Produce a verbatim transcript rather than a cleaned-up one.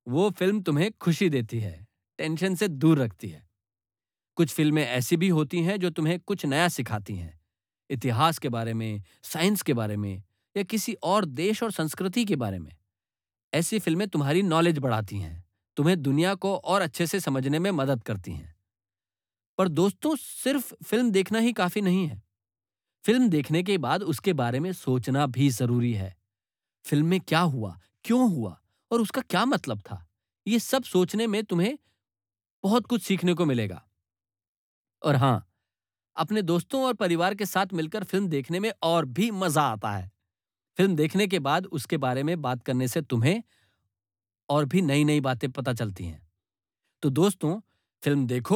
वो फिल्म तुम्हें खुशी देती है, टेंशन से दूर रखती है। कुछ फिल्में ऐसी भी होती हैं जो तुम्हें कुछ नया सिखाती हैं। इतिहास के बारे में, साइंस के बारे में या किसी और देश और संस्कृति के बारे में। ऐसी फिल्में तुम्हारी नॉलेज बढ़ाती हैं, तुम्हें दुनिया को और अच्छे से समझने में मदद करती हैं। पर दोस्तों, सिर्फ फिल्म देखना ही काफी नहीं है। फिल्म देखने के बाद उसके बारे में सोचना भी जरूरी है। फिल्म में क्या हुआ, क्यों हुआ और उसका क्या मतलब था? ये सब सोचने में तुम्हें बहुत कुछ सीखने को मिलेगा। और हाँ, अपने दोस्तों और परिवार के साथ मिलकर फिल्म देखने में और भी मजा आता है। फिल्म देखने के बाद उसके बारे में बात करने से तुम्हें और भी नई-नई बातें पता चलती हैं। तो दोस्तों, फिल्म देखो